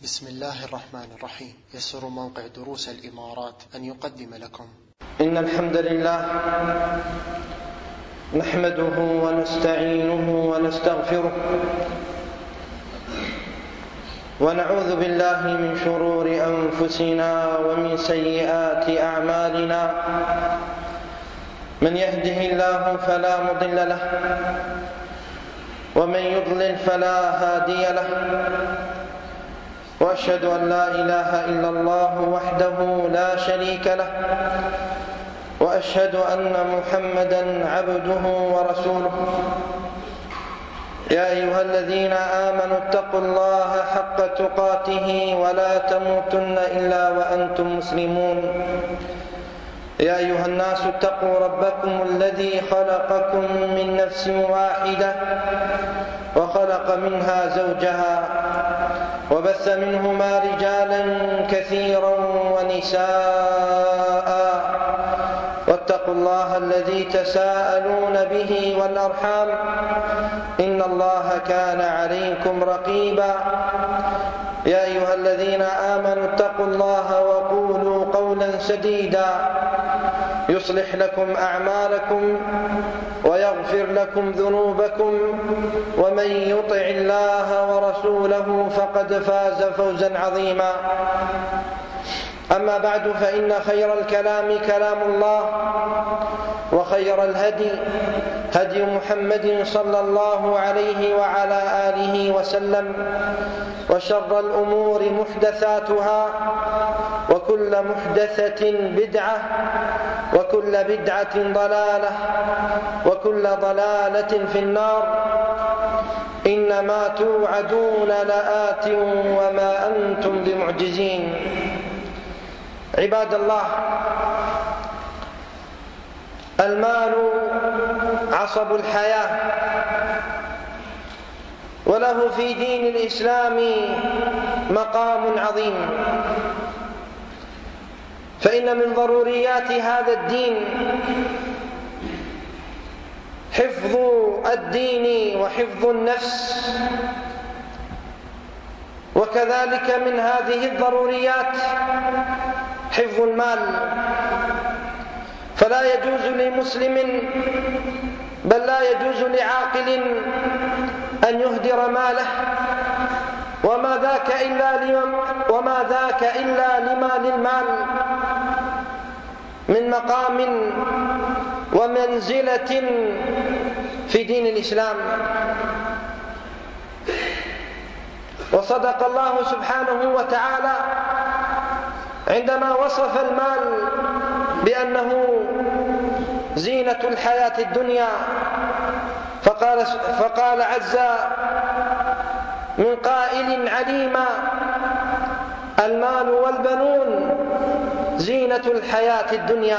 بسم الله الرحمن الرحيم. يسر موقع دروس الإمارات أن يقدم لكم إن الحمد لله نحمده ونستعينه ونستغفره ونعوذ بالله من شرور أنفسنا ومن سيئات أعمالنا. من يهده الله فلا مضل له ومن يضلل فلا هادي له، وأشهد أن لا إله إلا الله وحده لا شريك له، وأشهد أن محمدا عبده ورسوله. يا أيها الذين آمنوا اتقوا الله حق تقاته ولا تموتن إلا وأنتم مسلمون. يا أيها الناس اتقوا ربكم الذي خلقكم من نفس واحدة وخلق منها زوجها وبث منهما رجالا كثيرا ونساء، واتقوا الله الذي تساءلون به والأرحام إن الله كان عليكم رقيبا. يا أيها الذين آمنوا اتقوا الله وقولوا قولا سديدا يصلح لكم أعمالكم ويغفر لكم ذنوبكم، ومن يطع الله ورسوله فقد فاز فوزا عظيما. أما بعد، فإن خير الكلام كلام الله، وخير الهدي هدي محمد صلى الله عليه وعلى آله وسلم، وشر الأمور محدثاتها، وكل محدثة بدعة، وكل بدعة ضلالة، وكل ضلالة في النار. إنما توعدون لآت وما أنتم بمعجزين. عباد الله، المال عصب الحياة، وله في دين الإسلام مقام عظيم، فإن من ضروريات هذا الدين حفظ الدين وحفظ النفس، وكذلك من هذه الضروريات حفظ المال. فلا يجوز لمسلم بل لا يجوز لعاقل أن يهدر ماله، وما ذاك إلا لما للمال من مقام ومنزلة في دين الإسلام. وصدق الله سبحانه وتعالى عندما وصف المال بأنه زينة الحياة الدنيا، فقال عز من قائل عليما: المال والبنون زينة الحياة الدنيا.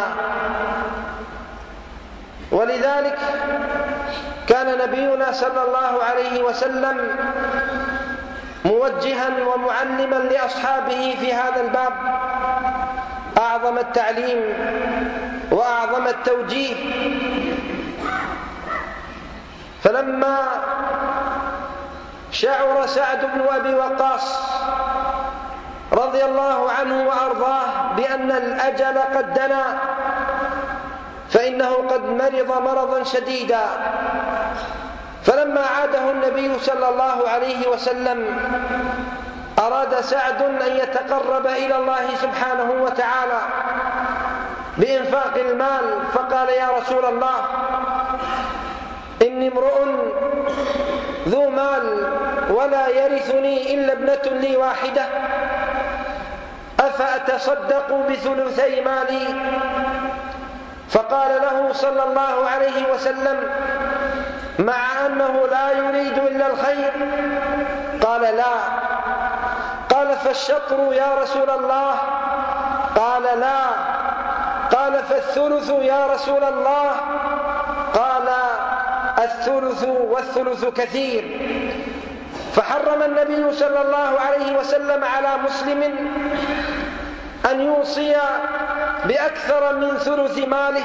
ولذلك كان نبينا صلى الله عليه وسلم موجها ومعلما لأصحابه في هذا الباب أعظم التعليم وأعظم التوجيه. فلما شعر سعد بن أبي وقاص رضي الله عنه وأرضاه بأن الأجل قد دنا، فإنه قد مرض مرضا شديدا، فلما عاده النبي صلى الله عليه وسلم أراد سعد أن يتقرب إلى الله سبحانه وتعالى بإنفاق المال، فقال: يا رسول الله، إني امرؤ ذو مال ولا يرثني إلا ابنة لي واحدة، أفأتصدق بثلثي مالي؟ فقال له صلى الله عليه وسلم مع أنه لا يريد إلا الخير: قال: لا. قال: فالشطر يا رسول الله؟ قال: لا. قال: فالثلث يا رسول الله؟ قال: الثلث، والثلث كثير. فحرم النبي صلى الله عليه وسلم على مسلم أن يوصي بأكثر من ثلث ماله،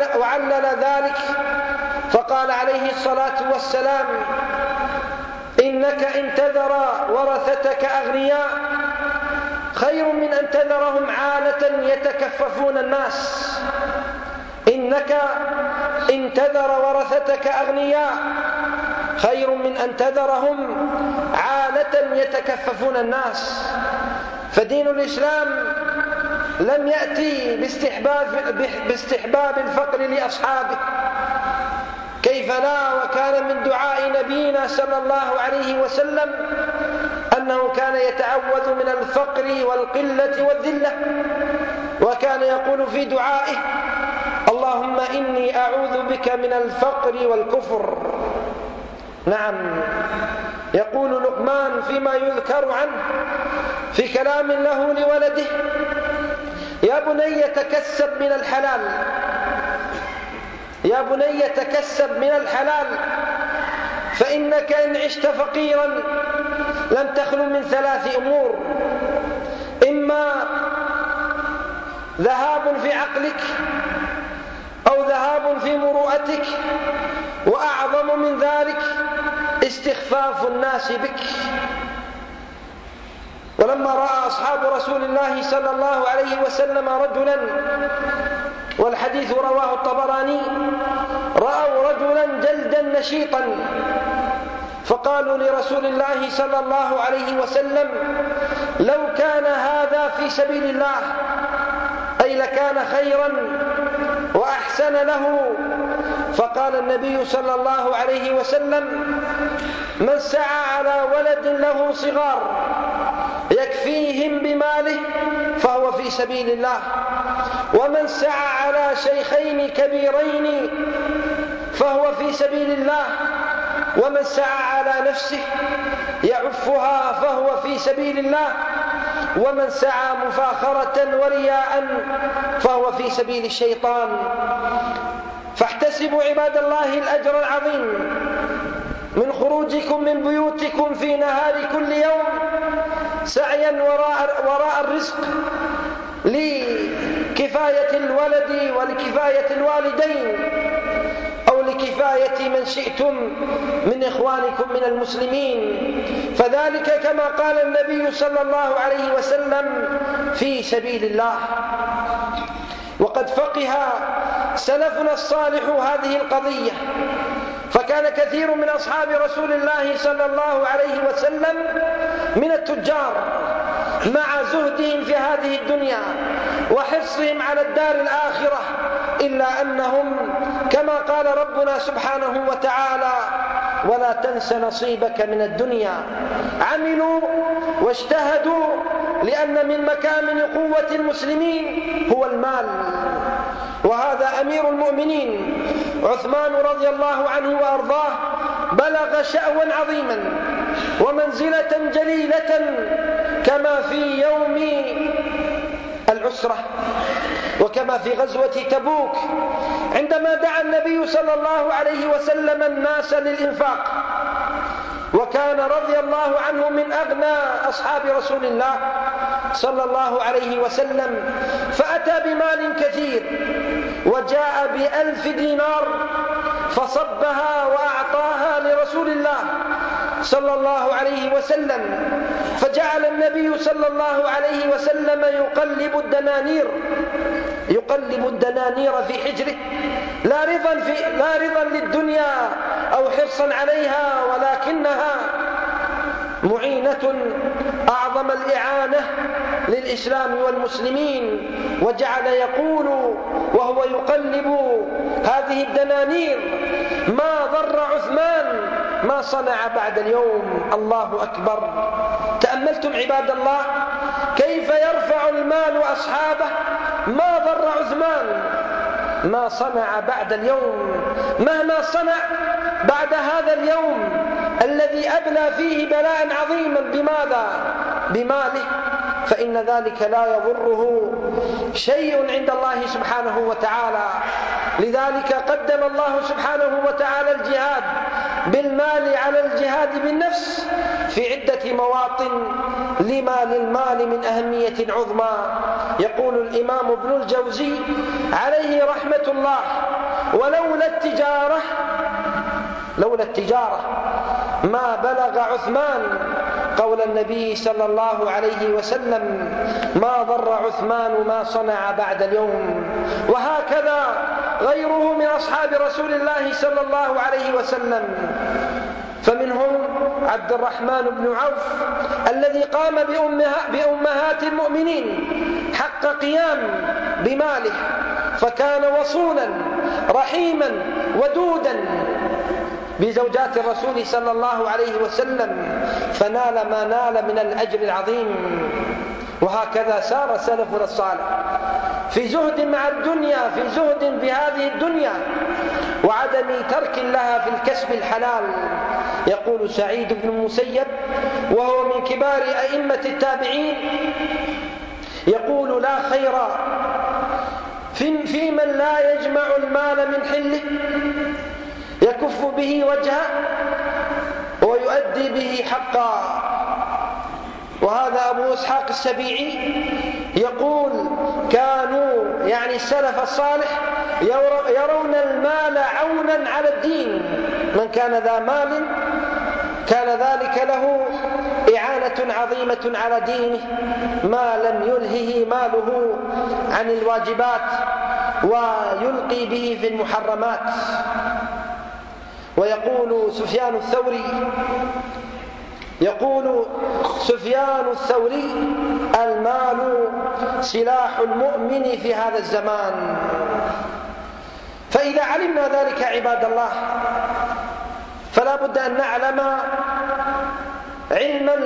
وعلل ذلك فقال عليه الصلاة والسلام: إن إنك إن تذر ورثتك أغنياء خير من أن تذرهم عالة يتكففون الناس. إنك إن تذر ورثتك أغنياء خير من أن تذرهم عالة يتكففون الناس. فدين الإسلام لم يأتي باستحباب الفقر لأصحابه، كيف لا، وكان من دعاء نبينا صلى الله عليه وسلم أنه كان يتعوذ من الفقر والقلة والذلة، وكان يقول في دعائه: اللهم إني أعوذ بك من الفقر والكفر. نعم، يقول لقمان فيما يذكر عنه في كلام له لولده: يا بني تكسب من الحلال، يا بني تكسب من الحلال، فإنك إن عشت فقيرا لم تخلو من 3 أمور: إما ذهاب في عقلك، أو ذهاب في مروءتك، وأعظم من ذلك استخفاف الناس بك. ولما رأى أصحاب رسول الله صلى الله عليه وسلم رجلا، والحديث رواه الطبراني، رأوا رجلا جلدا نشيطا، فقالوا لرسول الله صلى الله عليه وسلم: لو كان هذا في سبيل الله أي لكان خيرا وأحسن له. فقال النبي صلى الله عليه وسلم: من سعى على ولد له صغار يكفيهم بماله فهو في سبيل الله، ومن سعى على شيخين كبيرين فهو في سبيل الله، ومن سعى على نفسه يعفها فهو في سبيل الله، ومن سعى مفاخرة ورياء فهو في سبيل الشيطان. فاحتسبوا عباد الله الأجر العظيم من خروجكم من بيوتكم في نهار كل يوم سعيا وراء الرزق لكفاية الولد ولكفاية الوالدين، أو لكفاية من شئتم من إخوانكم من المسلمين، فذلك كما قال النبي صلى الله عليه وسلم في سبيل الله. وقد فقه سلفنا الصالح هذه القضية، فكان كثير من أصحاب رسول الله صلى الله عليه وسلم من التجار مع زهدهم في هذه الدنيا وحرصهم على الدار الآخرة، إلا أنهم كما قال ربنا سبحانه وتعالى: ولا تنس نصيبك من الدنيا. عملوا واجتهدوا، لأن من مكامن قوة المسلمين هو المال. وهذا أمير المؤمنين عثمان رضي الله عنه وأرضاه بلغ شأوا عظيما ومنزلة جليلة، كما في يوم العسرة وكما في غزوة تبوك، عندما دعا النبي صلى الله عليه وسلم الناس للإنفاق، وكان رضي الله عنه من أغنى أصحاب رسول الله صلى الله عليه وسلم، فأتى بمال كثير وجاء ب1000 دينار فصبها وأعطاها لرسول الله صلى الله عليه وسلم، فجعل النبي صلى الله عليه وسلم يقلب الدنانير في حجره، لا رضا للدنيا أو حرصا عليها، ولكنها معينة أعظم الإعانة للإسلام والمسلمين. وجعل يقول وهو يقلب هذه الدنانير: ما ضر عثمان ما صنع بعد اليوم. الله أكبر. تأملتم عباد الله كيف يرفع المال أصحابه؟ ما ضر عثمان ما صنع بعد اليوم، مهما صنع بعد هذا اليوم الذي أبلى فيه بلاء عظيما. بماذا؟ بماله، فإن ذلك لا يضره شيء عند الله سبحانه وتعالى. لذلك قدم الله سبحانه وتعالى الجهاد بالمال على الجهاد بالنفس في عدة مواطن لما للمال من أهمية عظمى. يقول الإمام ابن الجوزي عليه رحمة الله: ولولا التجارة ما بلغ عثمان قول النبي صلى الله عليه وسلم: ما ضر عثمان ما صنع بعد اليوم. وهكذا غيره من أصحاب رسول الله صلى الله عليه وسلم، فمنهم عبد الرحمن بن عوف الذي قام بأمهات المؤمنين حق قيام بماله، فكان وصولا رحيما ودودا بزوجات الرسول صلى الله عليه وسلم، فنال ما نال من الأجر العظيم. وهكذا سار سلفنا الصالح في زهد مع الدنيا، في زهد بهذه الدنيا وعدم ترك لها في الكسب الحلال. يقول سعيد بن المسيب وهو من كبار أئمة التابعين، يقول: لا خير في من لا يجمع المال من حله يكف به وجهه ويؤدي به حقا. وهذا أبو إسحاق السبيعي يقول: كانوا يعني السلف الصالح يرون المال عونا على الدين، من كان ذا مال كان ذلك له إعانة عظيمة على دينه ما لم يلهه ماله عن الواجبات ويلقي به في المحرمات. ويقول سفيان الثوري: المال سلاح المؤمن في هذا الزمان. فإذا علمنا ذلك عباد الله فلا بد أن نعلم علما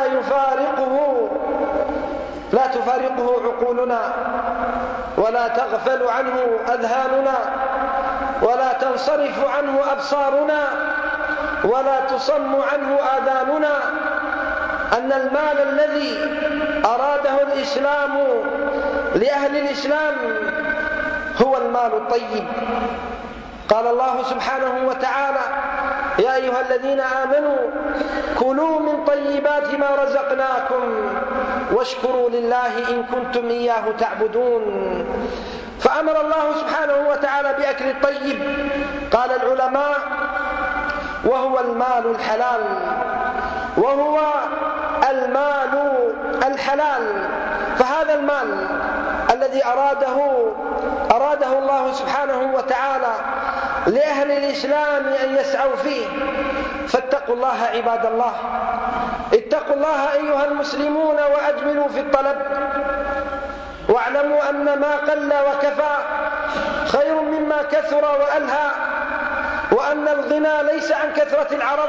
لا تفارقه عقولنا، ولا تغفل عنه أذهاننا، ولا تنصرف عنه أبصارنا، ولا تصم عنه آذاننا، أن المال الذي أراده الإسلام لأهل الإسلام هو المال الطيب. قال الله سبحانه وتعالى: يا أيها الذين آمنوا كلوا من طيبات ما رزقناكم واشكروا لله إن كنتم إياه تعبدون. فأمر الله سبحانه وتعالى بأكل الطيب. قال العلماء: وهو المال الحلال، وهو المال الحلال. فهذا المال الذي أراده الله سبحانه وتعالى لأهل الإسلام أن يسعوا فيه، فاتقوا الله عباد الله، اتقوا الله أيها المسلمون وأجملوا في الطلب، واعلموا أن ما قل وكفى خير مما كثر وألهى، وأن الغنى ليس عن كثرة العرض،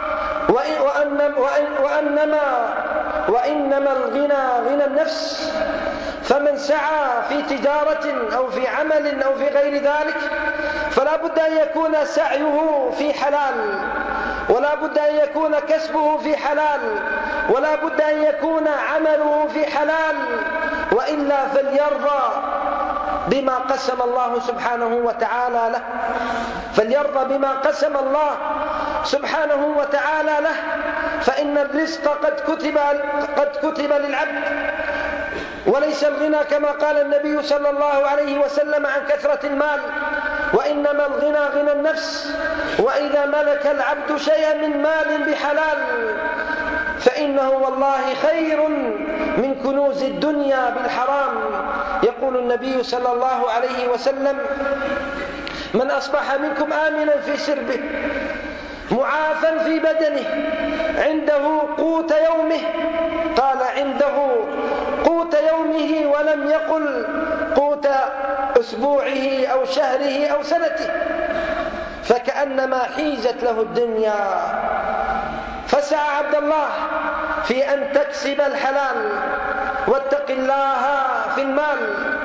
وإنما الغنى غنى النفس. فمن سعى في تجارة أو في عمل أو في غير ذلك فلا بد أن يكون سعيه في حلال، ولا بد أن يكون كسبه في حلال، ولا بد أن يكون عمله في حلال، وإلا فليرضى بما قسم الله سبحانه وتعالى له، فليرضى بما قسم الله سبحانه وتعالى له، فإن الرزق قد كتب للعبد، وليس الغنى كما قال النبي صلى الله عليه وسلم عن كثرة المال، وإنما الغنى غنى النفس. وإذا ملك العبد شيئا من مال بحلال فإنه والله خير من كنوز الدنيا بالحرام. يقول النبي صلى الله عليه وسلم: من أصبح منكم آمنا في سربه معافا في بدنه عنده قوت يومه، قال عنده قوت يومه ولم يقل قوت أسبوعه أو شهره أو سنته، فكأنما حيزت له الدنيا. فسعى عبد الله في أن تكسب الحلال، واتق الله في المال،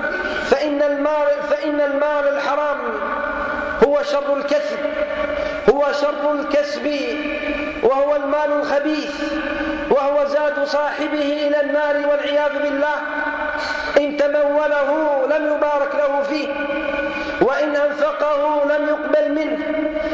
فإن المال الحرام هو شر الكسب، وهو المال الخبيث، وهو زاد صاحبه إلى النار والعياذ بالله. إن تموله لم يبارك له فيه، وإن أنفقه لم يقبل منه،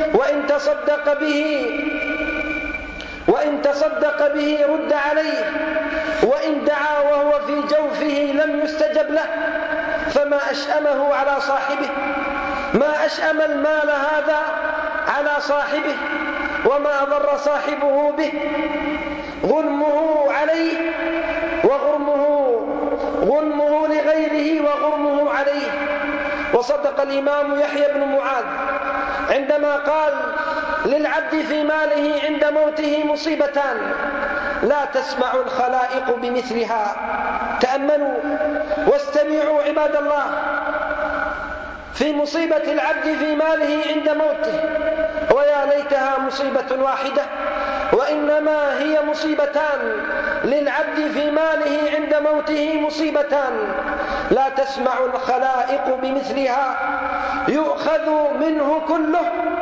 وإن تصدق به رد عليه، وإن دعا وهو في جوفه لم يستجب له. فما أشأمه على صاحبه، ما أشأم المال هذا على صاحبه. وما أضر صاحبه به، غنمه عليه غنمه لغيره وغرمه عليه. وصدق الإمام يحيى بن معاذ عندما قال: للعبد في ماله عند موته مصيبتان لا تسمع الخلائق بمثلها. تأملوا واستمعوا عباد الله في مصيبة العبد في ماله عند موته، ويا ليتها مصيبة واحدة، وإنما هي مصيبتان. للعبد في ماله عند موته مصيبتان لا تسمع الخلائق بمثلها: يؤخذ منه كله،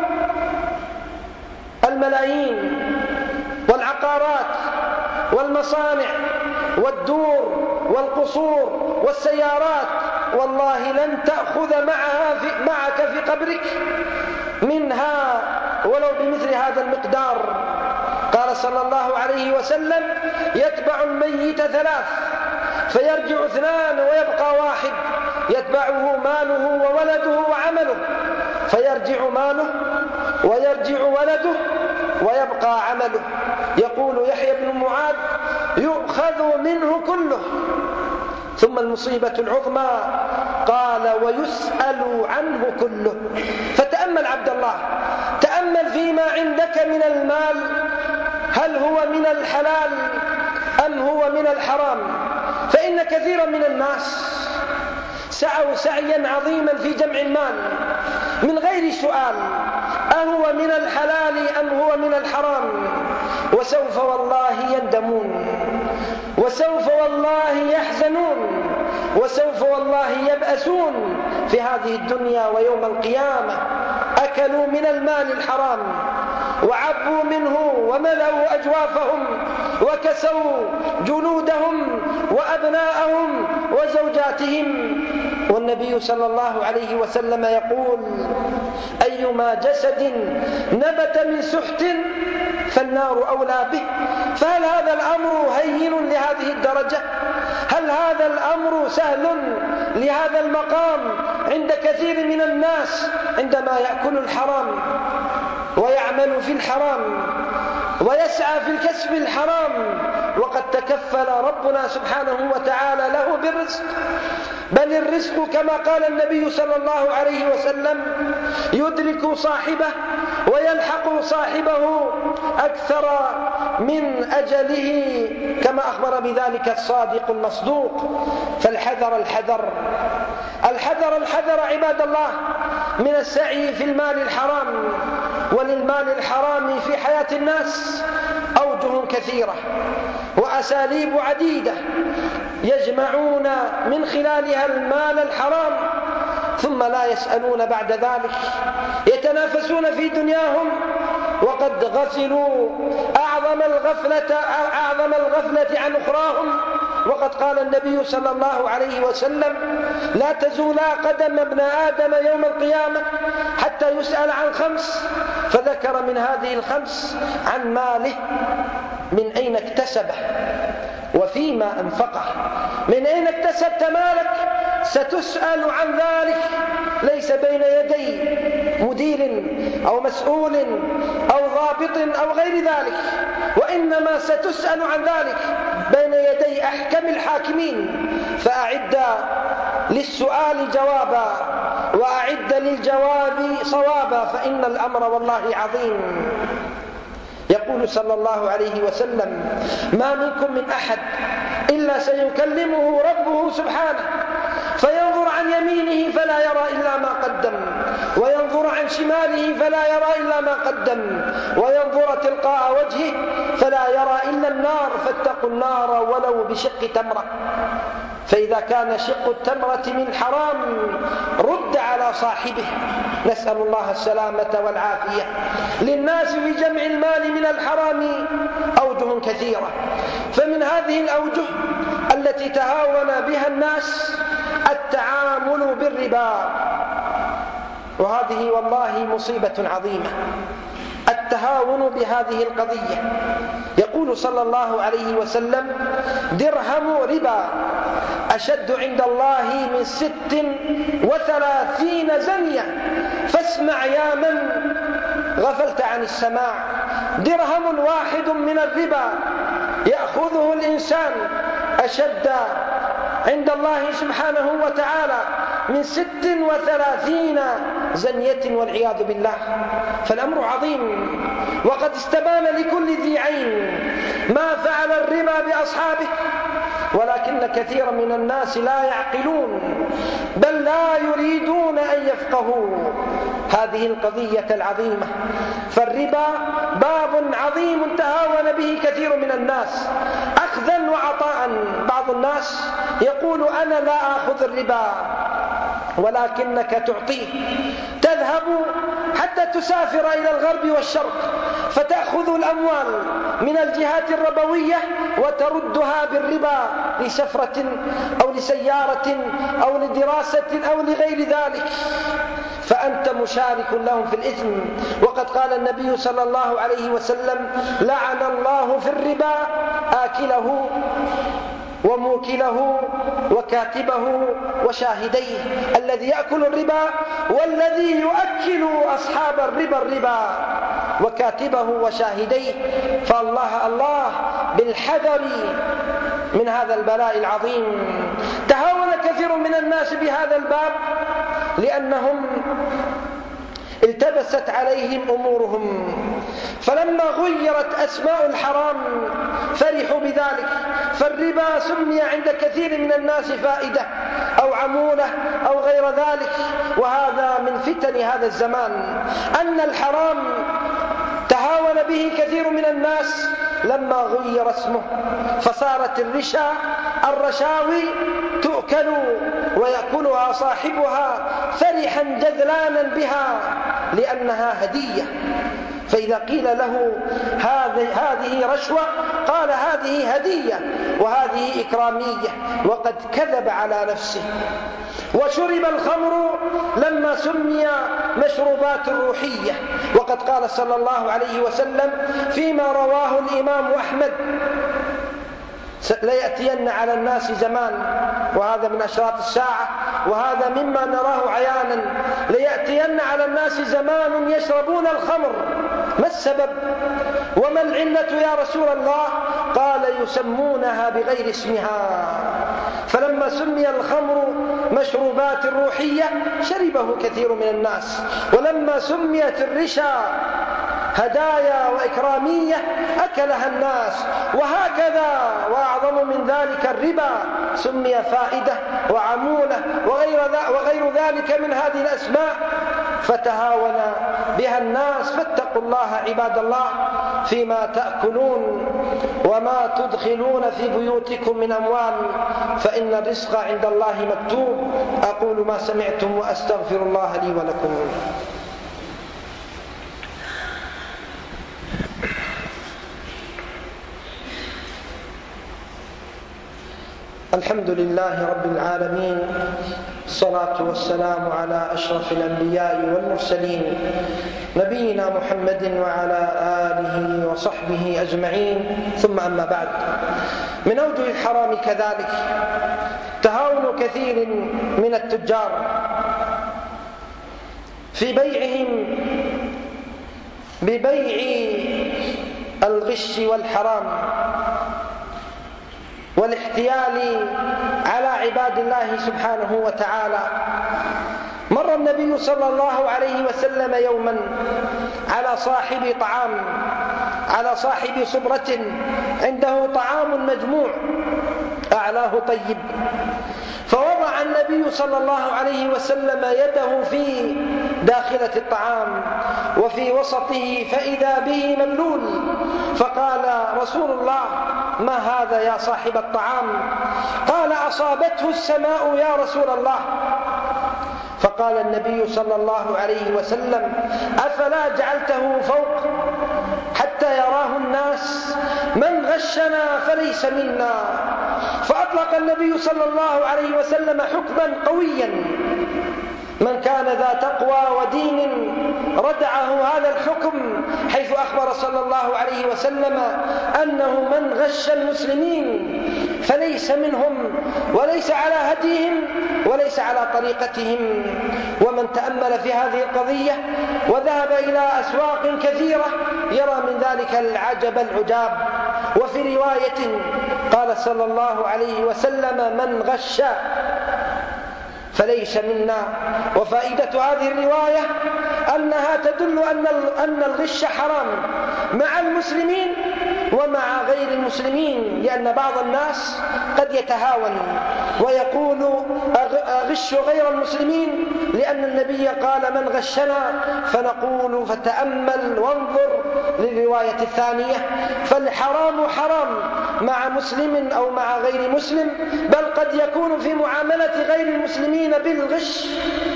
الملايين والعقارات والمصانع والدور والقصور والسيارات، والله لن تأخذ معك في قبرك منها ولو بمثل هذا المقدار. قال صلى الله عليه وسلم: يتبع الميت 3 فيرجع 2 ويبقى 1، يتبعه ماله وولده وعمله، فيرجع ماله ويرجع ولده ويبقى عمله. يقول يحيى بن معاذ: يؤخذ منه كله. ثم المصيبة العظمى قال: ويسأل عنه كله. فتأمل عبد الله، تأمل فيما عندك من المال، هل هو من الحلال أم هو من الحرام؟ فإن كثيرا من الناس سعوا سعيا عظيما في جمع المال من غير سؤال أهو من الحلال أم هو من الحرام، وسوف والله يندمون، وسوف والله يحزنون، وسوف والله يبأسون في هذه الدنيا ويوم القيامة. أكلوا من المال الحرام وعبوا منه وملأوا أجوافهم وكسوا جلودهم وأبناءهم وزوجاتهم. والنبي صلى الله عليه وسلم يقول: أيما جسد نبت من سحت فالنار أولى به. فهل هذا الأمر هين لهذه الدرجة؟ هل هذا الأمر سهل لهذا المقام عند كثير من الناس عندما يأكل الحرام ويعمل في الحرام ويسعى في الكسب الحرام، وقد تكفل ربنا سبحانه وتعالى له بالرزق؟ بل الرزق كما قال النبي صلى الله عليه وسلم: يدرك صاحبه ويلحق صاحبه أكثر من أجله، كما أخبر بذلك الصادق المصدوق. فالحذر الحذر الحذر الحذر عباد الله من السعي في المال الحرام. وللمال الحرام في حياة الناس أوجه كثيرة وأساليب عديدة يجمعون من خلالها المال الحرام، ثم لا يسألون بعد ذلك، يتنافسون في دنياهم وقد غفلوا أعظم الغفلة عن أخراهم. وقد قال النبي صلى الله عليه وسلم: لا تزولا قدم ابن آدم يوم القيامة حتى يسأل عن 5، فذكر من هذه ال5 عن ماله، من أين اكتسبه وفيما أنفقه. من أين اكتسبت مالك؟ ستسأل عن ذلك، ليس بين يدي مدير أو مسؤول أو ضابط أو غير ذلك، وإنما ستسأل عن ذلك بين يدي أحكم الحاكمين. فأعد للسؤال جوابا وأعد للجواب صوابا، فإن الأمر والله عظيم. يقول صلى الله عليه وسلم: ما منكم من أحد إلا سيكلمه ربه سبحانه، فينظر عن يمينه فلا يرى إلا ما قدم، وينظر عن شماله فلا يرى إلا ما قدم، وينظر تلقاء وجهه فلا يرى إلا النار، فاتقوا النار ولو بشق تمرة. فإذا كان شق التمرة من حرام رد على صاحبه، نسأل الله السلامة والعافية. للناس في جمع المال من الحرام أوجه كثيرة، فمن هذه الأوجه التي تهاون بها الناس التعامل بالربا، وهذه والله مصيبة عظيمة، التهاون بهذه القضية. يقول صلى الله عليه وسلم: درهم ربا أشد عند الله من 36 زنية. فاسمع يا من غفلت عن السماع، درهم واحد من الربا يأخذه الإنسان أشد عند الله سبحانه وتعالى من 36 زنية والعياذ بالله. فالأمر عظيم، وقد استبان لكل ذي عين ما فعل الربا بأصحابه، ولكن كثيرا من الناس لا يعقلون بل لا يريدون أن يفقهوا هذه القضية العظيمة. فالربا باب عظيم تهاون به كثير من الناس أخذا وعطاء. بعض الناس يقول أنا لا أخذ الربا، ولكنك تعطيه، تذهب حتى تسافر إلى الغرب والشرق فتأخذ الأموال من الجهات الربوية وتردها بالربا لسفرة أو لسيارة أو لدراسة أو لغير ذلك، فأنت مشارك لهم في الإثم. وقد قال النبي صلى الله عليه وسلم: لعن الله في الربا آكله وموكله وكاتبه وشاهديه. الذي يأكل الربا والذي يؤكل أصحاب الربا وكاتبه وشاهديه. فالله بالحذر من هذا البلاء العظيم. تهاون كثير من الناس بهذا الباب لأنهم التبست عليهم أمورهم، فلما غيرت أسماء الحرام فرحوا بذلك. فالربا سمي عند كثير من الناس فائدة أو عمولة أو غير ذلك، وهذا من فتن هذا الزمان، أن الحرام تهاون به كثير من الناس لما غير اسمه، فصارت الرشاوي تؤكل ويأكلها صاحبها فرحا جذلانا بها لأنها هدية. فإذا قيل له هذه رشوة قال هذه هدية وهذه إكرامية، وقد كذب على نفسه. وشرب الخمر لما سمي مشروبات روحية، وقد قال صلى الله عليه وسلم فيما رواه الإمام أحمد: ليأتين على الناس زمان، وهذا من أشراط الساعة وهذا مما نراه عيانا، ليأتين على الناس زمان يشربون الخمر. ما السبب وما العلة يا رسول الله؟ قال يسمونها بغير اسمها. فلما سمي الخمر مشروبات روحية شربه كثير من الناس، ولما سميت الرشا هدايا وإكرامية أكلها الناس. وهكذا وأعظم من ذلك الربا سمي فائدة وعمولة وغير ذلك من هذه الأسماء، فتهاون بها الناس. فاتقوا الله عباد الله فيما تأكلون وما تدخلون في بيوتكم من أموال، فإن الرزق عند الله مكتوب. أقول ما سمعتم وأستغفر الله لي ولكم. الحمد لله رب العالمين، الصلاة والسلام على أشرف الأنبياء والمرسلين، نبينا محمد وعلى آله وصحبه أجمعين، ثم أما بعد. من أوجه الحرام كذلك تهاون كثير من التجار في بيعهم ببيع الغش والحرام والاحتيال على عباد الله سبحانه وتعالى. مر النبي صلى الله عليه وسلم يوما على صاحب طعام، على صاحب صبرة عنده طعام مجموع أعلاه طيب، فوضع النبي صلى الله عليه وسلم يده في داخلة الطعام وفي وسطه فإذا به مبلول، فقال رسول الله: ما هذا يا صاحب الطعام؟ قال: أصابته السماء يا رسول الله. فقال النبي صلى الله عليه وسلم: أفلا جعلته فوق حتى يراه الناس؟ من غشنا فليس منا. فأطلق النبي صلى الله عليه وسلم حكما قويا، من كان ذا تقوى ودين ردعه هذا الحكم، حيث أخبر صلى الله عليه وسلم أنه من غش المسلمين فليس منهم وليس على هديهم وليس على طريقتهم. ومن تأمل في هذه القضية وذهب إلى أسواق كثيرة يرى من ذلك العجب العجاب. وفي رواية قال صلى الله عليه وسلم: من غش فليس منا. وفائدة هذه الرواية أنها تدل أن الغش حرام مع المسلمين ومع غير المسلمين، لأن بعض الناس قد يتهاون ويقول أغش غير المسلمين، لأن النبي قال: من غشنا. فنقول: فتأمل وانظر للرواية الثانية، فالحرام حرام مع مسلم أو مع غير مسلم، بل قد يكون في معاملة غير المسلمين بالغش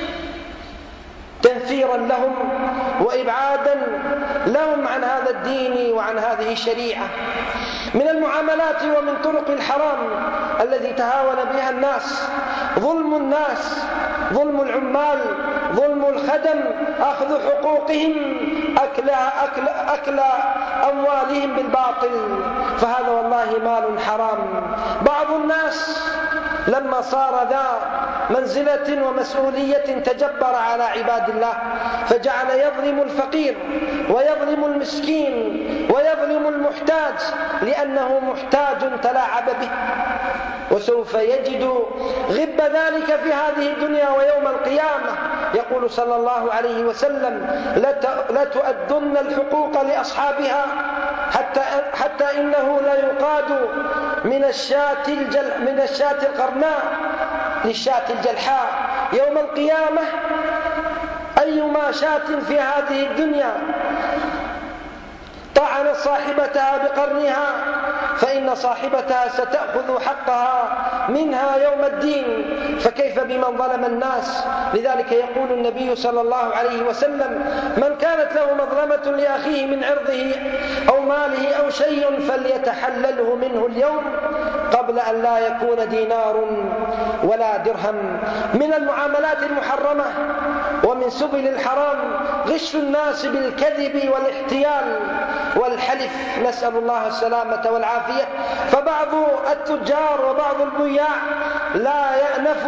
تنفيرا لهم وإبعادا لهم عن هذا الدين وعن هذه الشريعة. من المعاملات ومن طرق الحرام الذي تهاون بها الناس ظلم العمال، ظلم الخدم، أخذ حقوقهم، أكل أموالهم بالباطل، فهذا والله مال حرام. بعض الناس لما صار ذا منزلة ومسؤولية تجبر على عباد الله، فجعل يظلم الفقير ويظلم المسكين ويظلم المحتاج لأنه محتاج تلاعب به، وسوف يجد غب ذلك في هذه الدنيا ويوم القيامة. يقول صلى الله عليه وسلم: لتؤدن الحقوق لأصحابها حتى إنه لا يقاد من الشاة القرناء للشاة الجلحاء يوم القيامة. أيما شاة في هذه الدنيا طعنت صاحبتها بقرنها فإن صاحبتها ستأخذ حقها منها يوم الدين، فكيف بمن ظلم الناس؟ لذلك يقول النبي صلى الله عليه وسلم: من كانت له مظلمة لأخيه من عرضه أو ماله أو شيء فليتحلله منه اليوم قبل أن لا يكون دينار ولا درهم. من المعاملات المحرمة ومن سبل الحرام غش الناس بالكذب والاحتيال والحلف، نسأل الله السلامة والعافية. فبعض التجار وبعض البياع لا يأنف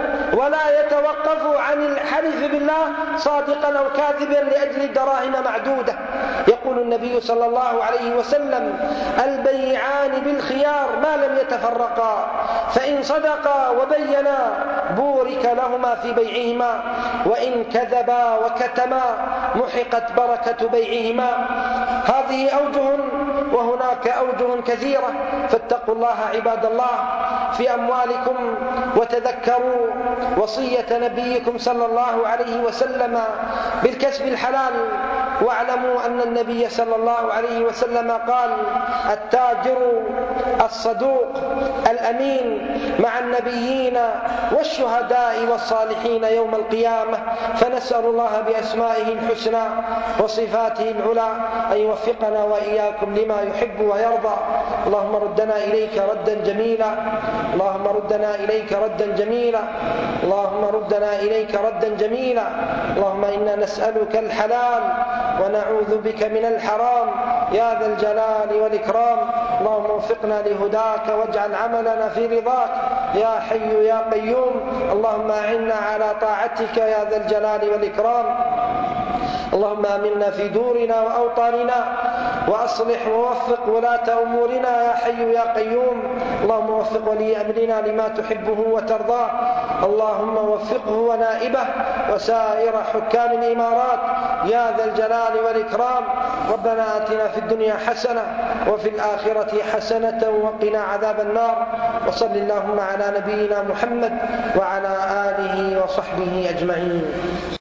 ولا يتوقف عن الحلف بالله صادقا أو كاذبا لأجل الدراهم معدودة. يقول النبي صلى الله عليه وسلم: البيعان بالخيار ما لم يتفرقا، فإن صدقا وبينا بورك لهما في بيعهما، وإن كذبا وكتما محقت بركة بيعهما. هذه أوجه وهناك أوجه كثيرة، فاتقوا الله عباد الله في أموالكم، وتذكروا وصية نبيكم صلى الله عليه وسلم بالكسب الحلال، واعلموا أن النبي صلى الله عليه وسلم قال: التاجر الصدوق الأمين مع النبيين والشهداء والصالحين يوم القيامة. فنسأل الله بأسمائه الحسنى وصفاته العلى أن يوفقنا وإياكم لما يحب ويرضى. اللهم ردنا إليك ردا جميلا، اللهم ردنا إليك ردا جميلا، اللهم ردنا إليك ردا جميلا. اللهم إنا نسألك الحلال ونعوذ بك من الحرام يا ذا الجلال والإكرام. اللهم وفقنا لهداك واجعل عملنا في رضاك يا حي يا قيوم. اللهم أعنا على طاعتك يا ذا الجلال والإكرام. اللهم آمنا في دورنا وأوطاننا، وأصلح ووفق ولاة أمورنا يا حي يا قيوم. اللهم وفق ولي أمرنا لما تحبه وترضاه. اللهم وفقه ونائبه وسائر حكام الإمارات يا ذا الجلال والإكرام. ربنا آتنا في الدنيا حسنة وفي الآخرة حسنة وقنا عذاب النار. وصل اللهم على نبينا محمد وعلى آله وصحبه أجمعين.